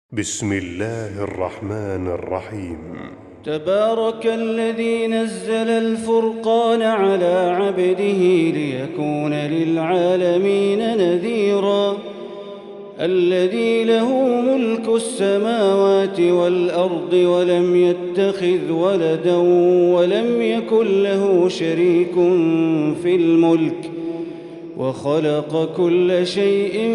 بسم الله الرحمن الرحيم. تبارك الذي نزل الفرقان على عبده ليكون للعالمين نذيرا. الذي له ملك السماوات والأرض ولم يتخذ ولدا ولم يكن له شريك في الملك وخلق كل شيء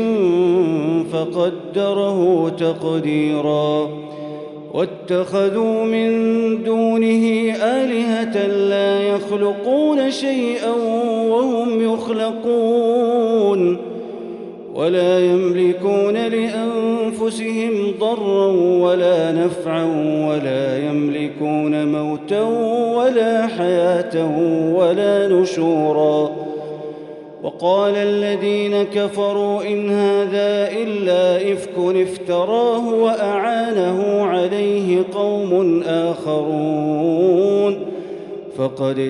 فقدره تقديرا. واتخذوا من دونه آلهة لا يخلقون شيئا وهم يخلقون ولا يملكون لأنفسهم ضرا ولا نفعا ولا يملكون موتا ولا حياة ولا نشورا. وقال الذين كفروا إن هذا إلا إفك افتراه وأعانه عليه قوم آخرون فقد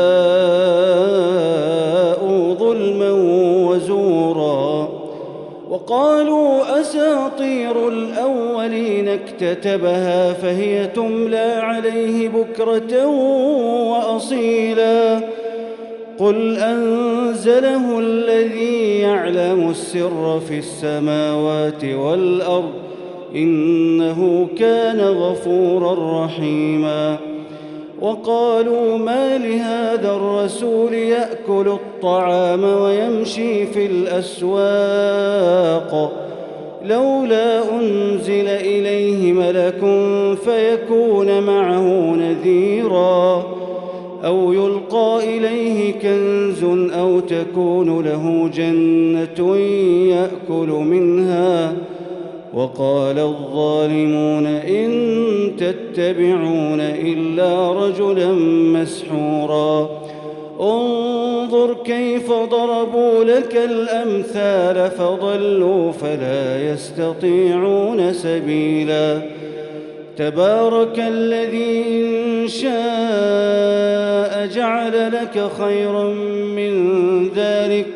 جاءوا ظلما وزورا. وقالوا أساطير الأولين اكتتبها فهي تملى عليه بكرة وأصيلا. قل أنزله الذي يعلم السر في السماوات والأرض إنه كان غفورا رحيما. وقالوا ما لهذا الرسول يأكل الطعام ويمشي في الأسواق لولا أنزل إليه ملك فيكون معه نذيرا أو يلقى إليه كنز أو تكون له جنة يأكل منها. وقال الظالمون إن تتبعون إلا رجلا مسحورا. انظر كيف ضربوا لك الأمثال فضلوا فلا يستطيعون سبيلا. تبارك الذي إن شاء جعل لك خيرا من ذلك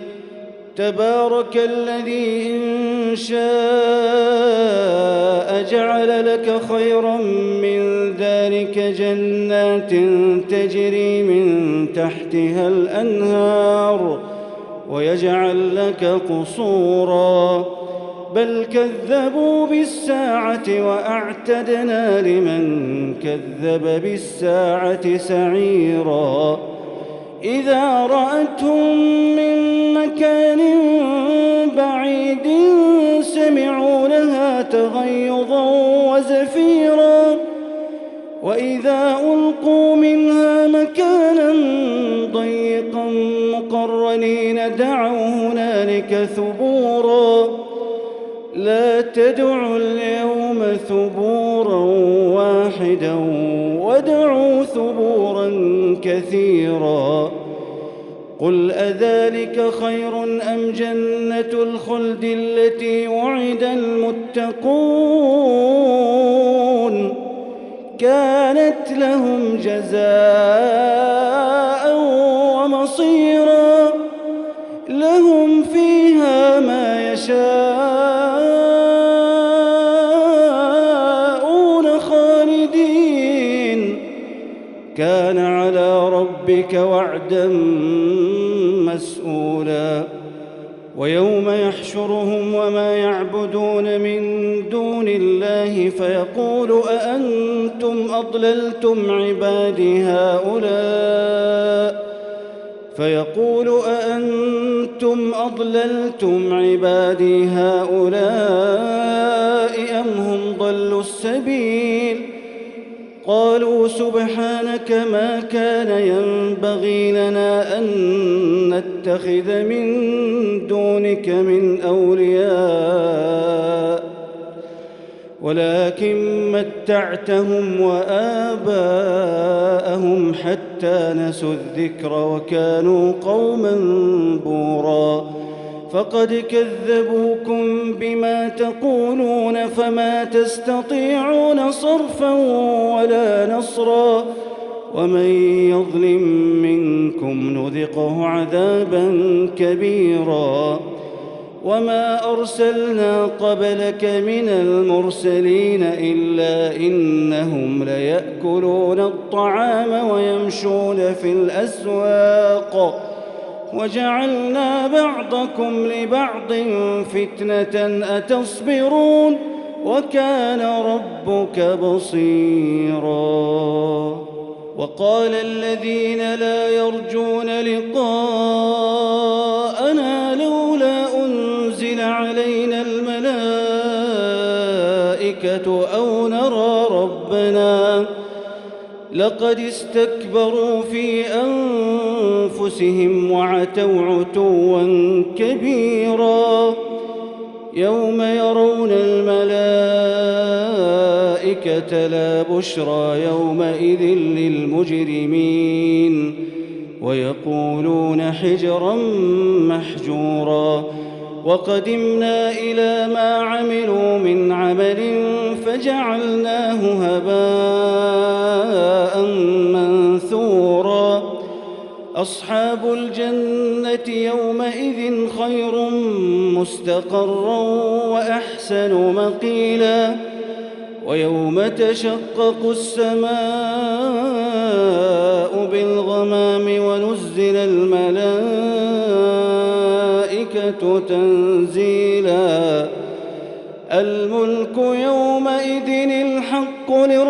جنات تجري من تحتها الأنهار ويجعل لك قصورا. بل كذبوا بالساعة وأعتدنا لمن كذب بالساعة سعيرا. إذا رأتهم من مكان بعيد سمعوا لها تغيظا وزفيرا. وإذا ألقوا منها مكانا ضيقا مقرنين دعوا هنالك ثبورا. لا تدعوا اليوم ثبورا واحدا وادعوا ثبورا كثيرا. قل أذلك خير أم جنة الخلد التي وعد المتقون كانت لهم جزاء ومصيرا. لهم فيها ما يشاءون خالدين كان على ربك وعدا مسؤولا. ويوم يحشرهم وما يعبدون من دون الله فيقول أأنتم أضللتم عبادي هؤلاء أم هم ضلوا السبيل. قالوا سبحانك ما كان ينبغي لنا أن نتخذ من دونك من أولياء ولكن متعتهم وآباءهم حتى نسوا الذكر وكانوا قوما بورا. فقد كذبوكم بما تقولون فما تستطيعون صرفا ولا نصرا. ومن يظلم منكم نذقه عذابا كبيرا. وما أرسلنا قبلك من المرسلين إلا إنهم ليأكلون الطعام ويمشون في الأسواق وجعلنا بعضكم لبعض فتنة أتصبرون وكان ربك بصيرا. وقال الذين لا يرجون لقاءنا لولا أنزل علينا الملائكة أو نرى ربنا لقد استكبروا في أنفسهم وعتوا عتوا كبيرا. يوم يرون الملائكة لا بشرى يومئذ للمجرمين ويقولون حجرا محجورا. وقدمنا إلى ما عملوا من عمل فجعلناه هباء منثورا. أصحاب الجنة يومئذ خير مستقرا وأحسن مقيلا. ويوم تشقق السماء بالغمام ونزل الملائكة تنزيلا. الملك يومئذ الحق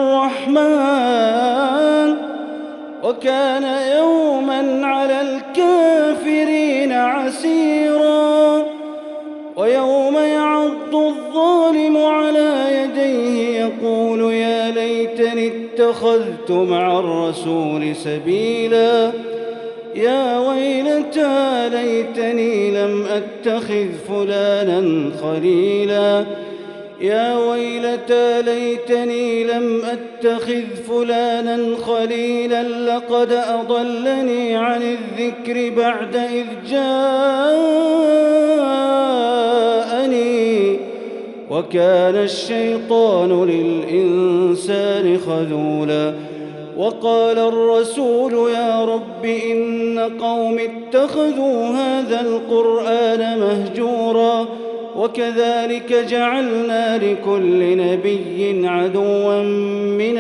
للرحمن وكان يوما على الكافرين عسيرا. ويوم يعض الظالم على يديه يقول يا ليتني اتخذت مع الرسول سبيلا. يا ويلتى ليتني لم أتخذ فلانا خليلا. يا ويلتى ليتني لم أتخذ فلانا خليلا لقد أضلني عن الذكر بعد إذ جاءني وكان الشيطان للإنسان خذولا. وقال الرسول يا رب إن قوم اتخذوا هذا القرآن مهجورا وكذلك جعلنا لكل نبي عدوا من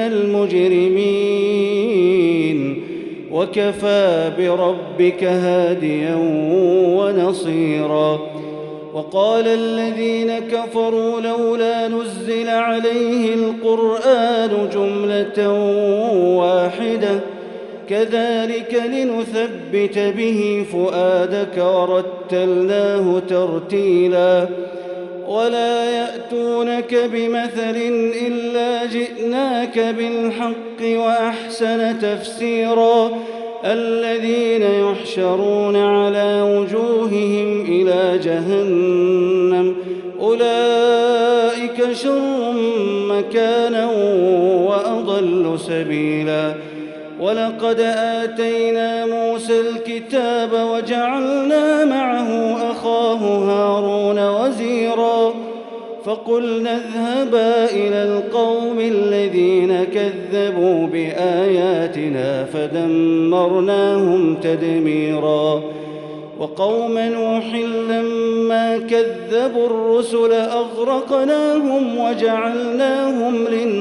المجرمين وكفى بربك هاديا ونصيرا. وقال الذين كفروا لولا نزل عليه القرآن جملة واحدة كذلك لنثبت به فؤادك ورتلناه ترتيلا. ولا يأتونك بمثل إلا جئناك بالحق وأحسن تفسيرا. الذين يحشرون على وجوههم إلى جهنم أولئك شر مكانا وأضل سبيلا. ولقد آتينا موسى الكتاب وجعلنا معه أخاه هارون وزيرا. فقلنا اذهبا إلى القوم الذين كذبوا بآياتنا فدمرناهم تدميرا. وقوم نوح لما كذبوا الرسل أغرقناهم وجعلناهم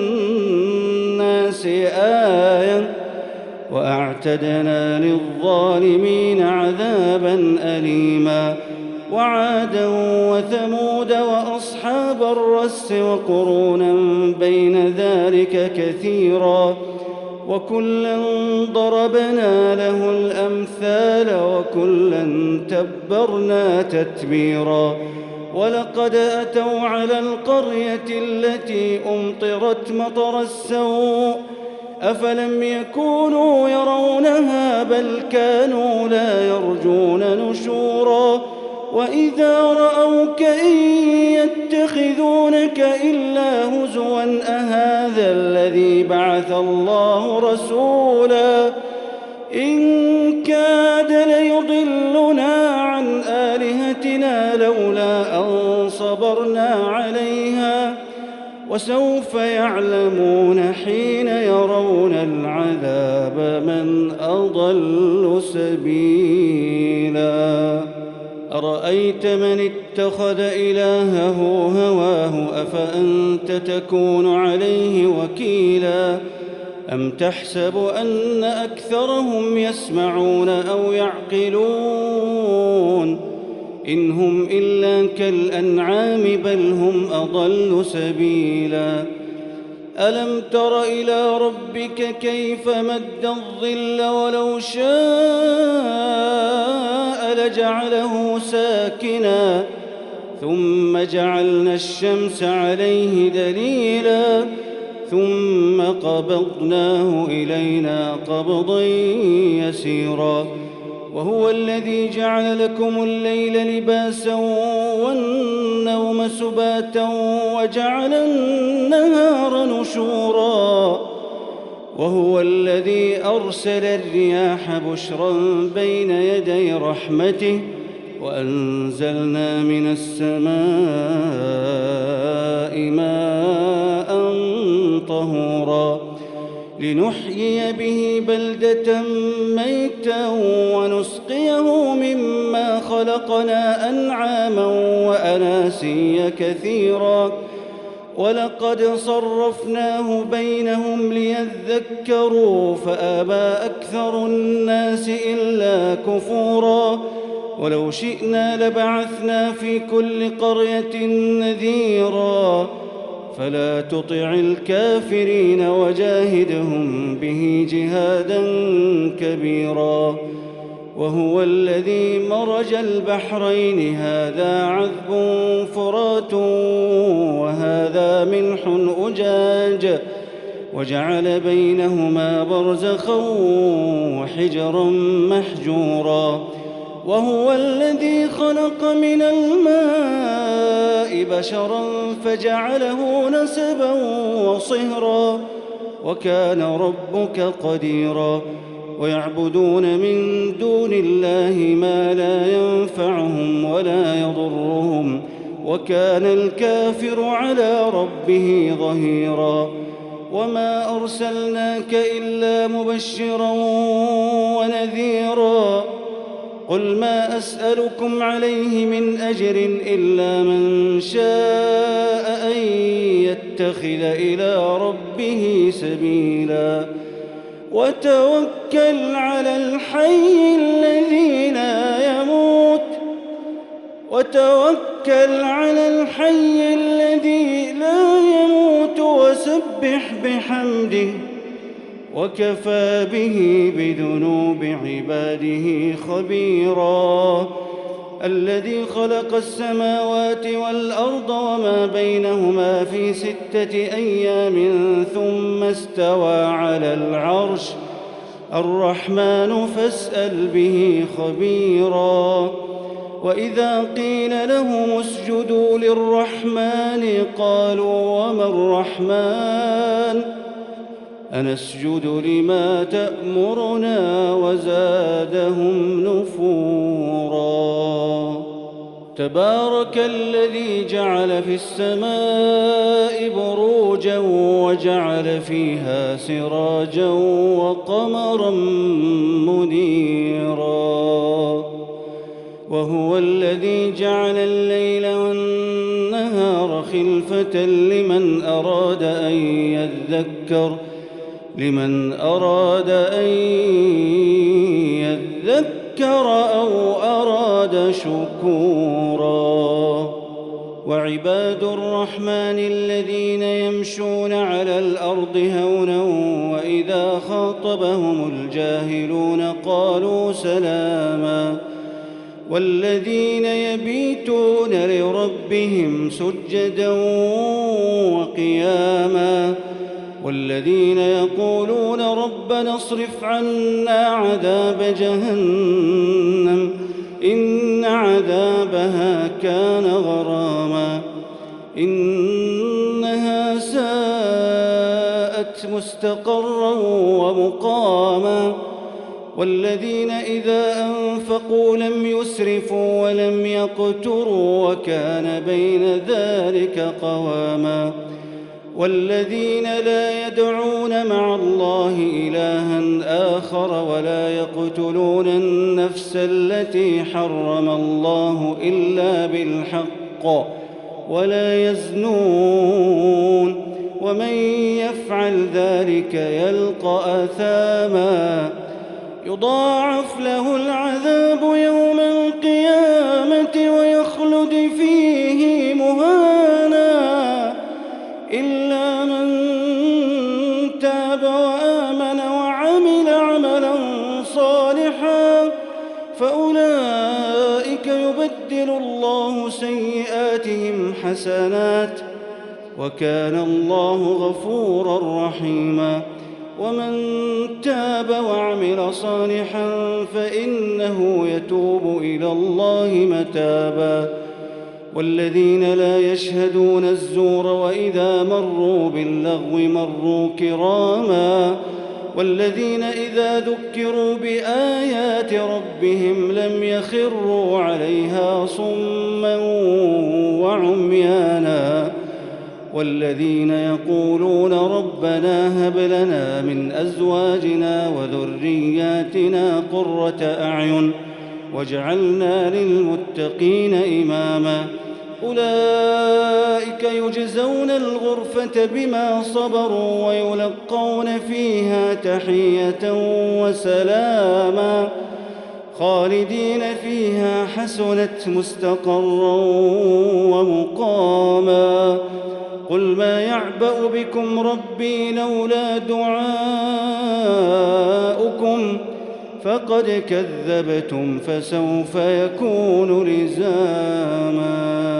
للناس آية وأعتدنا للظالمين عذابا أليما. وعادا وثمود وأصحاب الرس وقرونا بين ذلك كثيرا. وكلا ضربنا له الأمثال وكلا تبرنا تتبيرا. ولقد أتوا على القرية التي أمطرت مطر السوء أفلم يكونوا يرونها بل كانوا لا يرجون نشورا. وإذا رأوك إن يتخذونك إلا هزوا أهذا الذي بعث الله رسولا إن كاد ليضلنا عن آلهتنا لولا أن صبرنا عليها وسوف يعلمون حين يرون العذاب من أضل سبيلا. أفرأيت من اتخذ إلهه هواه أفأنت تكون عليه وكيلا أم تحسب أن أكثرهم يسمعون أو يعقلون إن هم إلا كالأنعام بل هم أضل سبيلا ألم تر إلى ربك كيف مد الظل ولو شاء لجعله ساكنا ثم جعلنا الشمس عليه دليلا ثم قبضناه إلينا قبضا يسيرا وهو الذي جعل لكم الليل لباسا والنوم سباتا وجعل النهار نشورا وهو الذي أرسل الرياح بشرا بين يدي رحمته وأنزلنا من السماء ماء طهورا لنحيي به بلدة ميتا ونسقيه مما خلقنا أنعاما وأناسيا كثيرا ولقد صرفناه بينهم ليذكروا فأبى أكثر الناس إلا كفورا ولو شئنا لبعثنا في كل قرية نذيرا فلا تطع الكافرين وجاهدهم به جهادا كبيرا وهو الذي مرج البحرين هذا عذب فرات وهذا ملح أجاج وجعل بينهما برزخا وحجرا محجورا وهو الذي خلق من الماء بشرا فجعله نسبا وصهرا وكان ربك قديرا ويعبدون من دون الله ما لا ينفعهم ولا يضرهم وكان الكافر على ربه ظهيرا وما أرسلناك إلا مبشرا ونذيرا قل ما أسألكم عليه من أجر إلا من شاء أن يتخذ إلى ربه سبيلا وتوكل على الحي الذي لا يموت وسبح بحمده وكفى به بذنوب عباده خبيرا الذي خلق السماوات والأرض وما بينهما في 6 أيام ثم استوى على العرش الرحمن فاسأل به خبيرا وإذا قيل لهم اسجدوا للرحمن قالوا وما الرحمن أنسجد لما تأمرنا وزادهم نفورا تبارك الذي جعل في السماء بروجا وجعل فيها سراجا وقمرا منيرا وهو الذي جعل الليل والنهار خلفة لمن أراد أن يذكر أو أراد شكورا وعباد الرحمن الذين يمشون على الأرض هونا وإذا خاطبهم الجاهلون قالوا سلاما والذين يبيتون لربهم سجدا وقياما والذين يقولون ربنا اصرف عنا عذاب جهنم إن عذابها كان غراما إنها ساءت مستقرا ومقاما والذين إذا أنفقوا لم يسرفوا ولم يقتروا وكان بين ذلك قواما والذين لا يدعون مع الله إلها آخر ولا يقتلون النفس التي حرم الله إلا بالحق ولا يزنون ومن يفعل ذلك يلقى أثاما يضاعف له العذاب يوم القيامة ويخلد فيه مهانا إلا من تاب وآمن وعمل عملا صالحا فأولئك يبدل الله سيئاتهم حسنات وكان الله غفورا رحيما ومن تاب وعمل صالحا فإنه يتوب إلى الله متابا والذين لا يشهدون الزور وإذا مروا باللغو مروا كراما والذين إذا ذكروا بآيات ربهم لم يخروا عليها صما وعميانا والذين يقولون ربنا هب لنا من أزواجنا وذرياتنا قرة أعين واجعلنا للمتقين إماما أولئك يجزون الغرفة بما صبروا ويلقون فيها تحية وسلاما خالدين فيها حسنت مستقرا ومقاما قل ما يعبأ بكم ربي لولا دعاؤكم فقد كذبتم فسوف يكون لزاما